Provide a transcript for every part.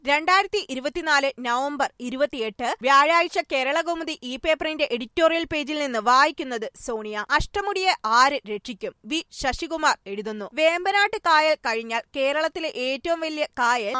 2024 November 28 വ്യാഴാഴ്ച കേരളകൗമുദി ഈ പേപ്പറിന്റെ എഡിറ്റോറിയൽ പേജിൽ നിന്ന് വായിക്കുന്നത് സോണിയ. അഷ്ടമുടിയെ ആര് രക്ഷിക്കും? വി ശശികുമാർ എഴുതുന്നു. വേമ്പനാട്ട് കായൽ കഴിഞ്ഞാൽ കേരളത്തിലെ ഏറ്റവും വലിയ കായൽ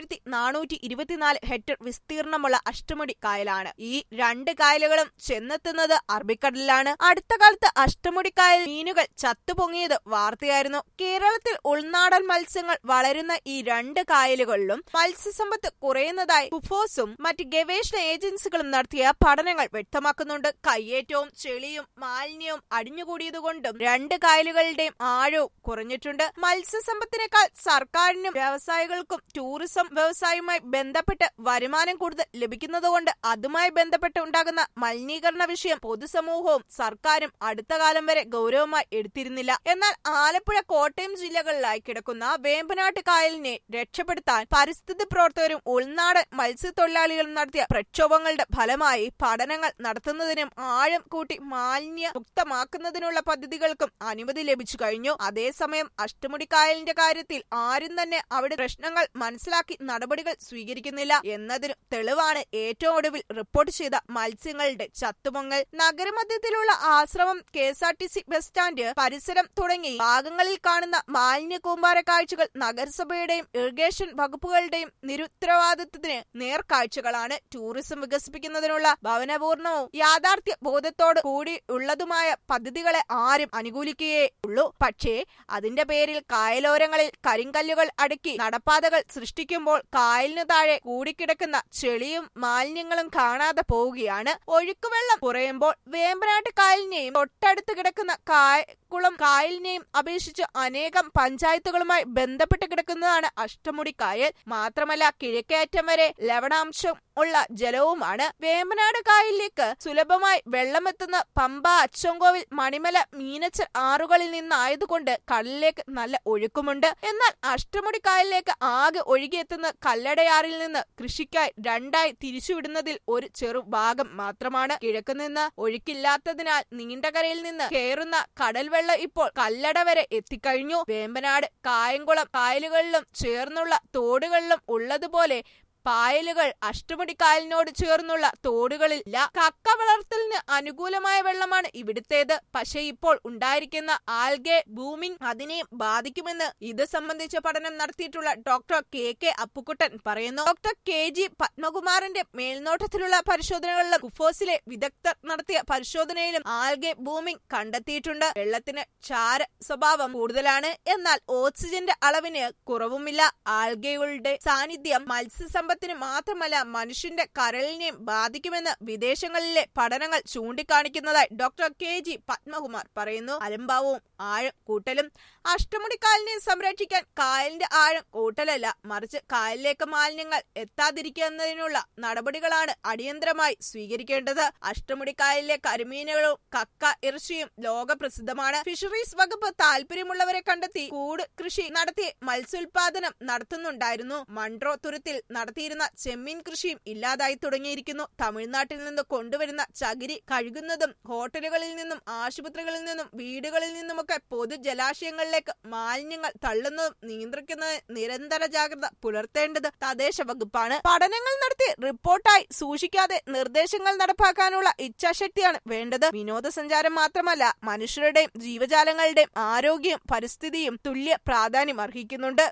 6424 ഹെക്ടർ വിസ്തീർണമുള്ള അഷ്ടമുടി കായലാണ്. ഈ രണ്ട് കായലുകളും ചെന്നെത്തുന്നത് അറബിക്കടലിലാണ്. അടുത്ത കാലത്ത് അഷ്ടമുടി കായൽ മീനുകൾ ചത്തുപൊങ്ങിയത് വാർത്തയായിരുന്നു. കേരളത്തിൽ ഉൾനാടൻ മത്സ്യങ്ങൾ വളരുന്ന ഈ രണ്ട് കായലുകളിലും മത്സ്യസമ്പത്ത് കുറയുന്നതായി കുഫോസും മറ്റ് ഗവേഷണ ഏജൻസികളും നടത്തിയ പഠനങ്ങൾ വ്യക്തമാക്കുന്നുണ്ട്. കയ്യേറ്റവും ചെളിയും മാലിന്യവും അടിഞ്ഞുകൂടിയതുകൊണ്ടും രണ്ട് കായലുകളുടെയും ആഴവും കുറഞ്ഞിട്ടുണ്ട്. മത്സ്യസമ്പത്തിനേക്കാൾ സർക്കാരിനും വ്യവസായികൾക്കും ടൂറിസം വ്യവസായവുമായി ബന്ധപ്പെട്ട് വരുമാനം കൂടുതൽ ലഭിക്കുന്നതുകൊണ്ട് അതുമായി ബന്ധപ്പെട്ട് ഉണ്ടാകുന്ന മലിനീകരണ വിഷയം പൊതുസമൂഹവും സർക്കാരും അടുത്ത കാലം വരെ ഗൗരവമായി എടുത്തിരുന്നില്ല. എന്നാൽ ആലപ്പുഴ, കോട്ടയം ജില്ലകളിലായി കിടക്കുന്ന വേമ്പനാട്ട് കായലിനെ രക്ഷപ്പെടുത്താൻ പരിസ്ഥിതി പ്രവർത്തകരും ഉൾനാടൻ മത്സ്യത്തൊഴിലാളികളും നടത്തിയ പ്രക്ഷോഭങ്ങളുടെ ഫലമായി പഠനങ്ങൾ നടത്തുന്നതിനും ആഴം കൂട്ടി മാലിന്യ മുക്തമാക്കുന്നതിനുള്ള പദ്ധതികൾക്കും അനുമതി ലഭിച്ചു കഴിഞ്ഞു. അതേസമയം അഷ്ടമുടി കായലിന്റെ കാര്യത്തിൽ ആരും തന്നെ അവിടെ പ്രശ്നങ്ങൾ മനസ്സിലാക്കി നടപടികൾ സ്വീകരിക്കുന്നില്ല എന്നതിന് തെളിവാണ് ഏറ്റവും ഒടുവിൽ റിപ്പോർട്ട് ചെയ്ത മത്സ്യങ്ങളുടെ ചത്തുപൊങ്ങൽ. നഗരമധ്യത്തിലുള്ള ആശ്രമം, KSRTC ബസ് സ്റ്റാൻഡ് പരിസരം തുടങ്ങി ഭാഗങ്ങളിൽ കാണുന്ന മാലിന്യ കൂമ്പാര കാഴ്ചകൾ നഗരസഭയുടെയും ഇറിഗേഷൻ വകുപ്പുകളുടെയും നിരുത്തരവാദിത്വത്തിന് നേർക്കാഴ്ചകളാണ്. ടൂറിസം വികസിപ്പിക്കുന്നതിനുള്ള ഭവനപൂർണവും യാഥാർത്ഥ്യ ബോധത്തോട് കൂടി ഉള്ളതുമായ പദ്ധതികളെ ആരും അനുകൂലിക്കുകയേ ഉള്ളൂ. പക്ഷേ അതിന്റെ പേരിൽ കായലോരങ്ങളിൽ കരിങ്കല്ലുകൾ അടുക്കി നടപ്പാതകൾ സൃഷ്ടിക്കുമ്പോൾ കായലിനു താഴെ കൂടിക്കിടക്കുന്ന ചെളിയും മാലിന്യങ്ങളും കാണാതെ പോവുകയാണ്. ഒഴുക്കുവെള്ളം കുറയുമ്പോൾ വേമ്പനാട്ട് കായലിനെയും തൊട്ടടുത്ത് കിടക്കുന്ന കുളം കായലിനെയും അപേക്ഷിച്ച് അനേകം പഞ്ചായത്തുകളുമായി ബന്ധപ്പെട്ട് കിടക്കുന്നതാണ് അഷ്ടമുടി കായൽ. മാത്രമല്ല കിഴക്കേയറ്റം വരെ ലവണാംശം ഉള്ള ജലവുമാണ്. വേമ്പനാട് കായലിലേക്ക് സുലഭമായി വെള്ളമെത്തുന്ന പമ്പ, അച്ചൻകോവിൽ, മണിമല, മീനച്ചൽ ആറുകളിൽ നിന്നായതുകൊണ്ട് കടലിലേക്ക് നല്ല ഒഴുക്കുമുണ്ട്. എന്നാൽ അഷ്ടമുടി കായലിലേക്ക് ആകെ ഒഴുകിയെത്തുന്ന കല്ലടയാറിൽ നിന്ന് കൃഷിക്കായി രണ്ടായി തിരിച്ചുവിടുന്നതിൽ ഒരു ചെറു ഭാഗം മാത്രമാണ്. കിഴക്കുനിന്ന് ഒഴുക്കില്ലാത്തതിനാൽ നീണ്ടകരയിൽ നിന്ന് കയറുന്ന കടൽ വെള്ളം ഇപ്പോൾ കല്ലട വരെ എത്തിക്കഴിഞ്ഞു. വേമ്പനാട്, കായംകുളം കായലുകളിലും ചേർന്നുള്ള തോടുകളിലും ഉള്ളതുപോലെ പായലുകൾ അഷ്ടമുടി കായലിനോട് ചേർന്നുള്ള തോടുകളില്ല. കക്ക വളർത്തലിന് അനുകൂലമായ വെള്ളമാണ് ഇവിടുത്തേത്. പക്ഷേ ഇപ്പോൾ ഉണ്ടായിരിക്കുന്ന ആൽഗെ ബൂമിംഗ് അതിനെ ബാധിക്കുമെന്ന് ഇത് സംബന്ധിച്ച പഠനം നടത്തിയിട്ടുള്ള ഡോക്ടർ KK അപ്പുക്കുട്ടൻ പറയുന്നു. ഡോക്ടർ KG പത്മകുമാറിന്റെ മേൽനോട്ടത്തിലുള്ള പരിശോധനകളിലും കുഫോസിലെ വിദഗ്ധർ നടത്തിയ പരിശോധനയിലും ആൽഗെ ബൂമിംഗ് കണ്ടെത്തിയിട്ടുണ്ട്. വെള്ളത്തിന് ക്ഷാര സ്വഭാവം കൂടുതലാണ്, എന്നാൽ ഓക്സിജന്റെ അളവിന് കുറവുമില്ല. ആൽഗയുടെ സാന്നിധ്യം മത്സ്യസമ്പത്തിന് മാത്രമല്ല മനുഷ്യന്റെ കരളിനെയും ബാധിക്കുമെന്ന് വിദേശങ്ങളിലെ പഠനങ്ങൾ ചൂണ്ടിക്കാണിക്കുന്നതായി ഡോക്ടർ KG പത്മകുമാർ പറയുന്നു. അലംഭാവവും ആഴം കൂട്ടലും. അഷ്ടമുടി കായലിനെ സംരക്ഷിക്കാൻ കായലിന്റെ ആഴം കൂട്ടലല്ല, മറിച്ച് കായലിലേക്ക് മാലിന്യങ്ങൾ എത്താതിരിക്കുന്നതിനുള്ള നടപടികളാണ് അടിയന്തരമായി സ്വീകരിക്കേണ്ടത്. അഷ്ടമുടി കായലിലെ കരിമീനുകളും കക്ക ഇറച്ചിയും ലോകപ്രസിദ്ധമാണ്. ഫിഷറീസ് വകുപ്പ് താല്പര്യമുള്ളവരെ കണ്ടെത്തി കൂട് കൃഷി നടത്തി മത്സ്യോൽപാദനം നടത്തുന്നുണ്ടായിരുന്നു. മൺട്രോ തുരുത്തിൽ നടത്തിയിരുന്ന ചെമ്മീൻ കൃഷിയും ഇല്ലാതായി തുടങ്ങിയിരിക്കുന്നു. തമിഴ്നാട്ടിൽ നിന്ന് കൊണ്ടുവരുന്ന ചകിരി കഴുകുന്നതും ഹോട്ടലുകളിൽ നിന്നും ആശുപത്രികളിൽ നിന്നും വീടുകളിൽ നിന്നുമൊക്കെ പൊതുജലാശയങ്ങളിലേക്ക് മാലിന്യങ്ങൾ തള്ളുന്നതും നിയന്ത്രിക്കുന്നതിന് നിരന്തര ജാഗ്രത പുലർത്തേണ്ടത് തദ്ദേശ വകുപ്പാണ്. പഠനങ്ങൾ നടത്തി റിപ്പോർട്ടായി സൂക്ഷിക്കാതെ നിർദ്ദേശങ്ങൾ നടപ്പാക്കാനുള്ള ഇച്ഛാശക്തിയാണ് വേണ്ടത്. വിനോദസഞ്ചാരം മാത്രമല്ല, മനുഷ്യരുടെയും ജീവജാലങ്ങളുടെയും ആരോഗ്യവും പരിസ്ഥിതിയും തുല്യ പ്രാധാന്യം അർഹിക്കുന്നുണ്ട്.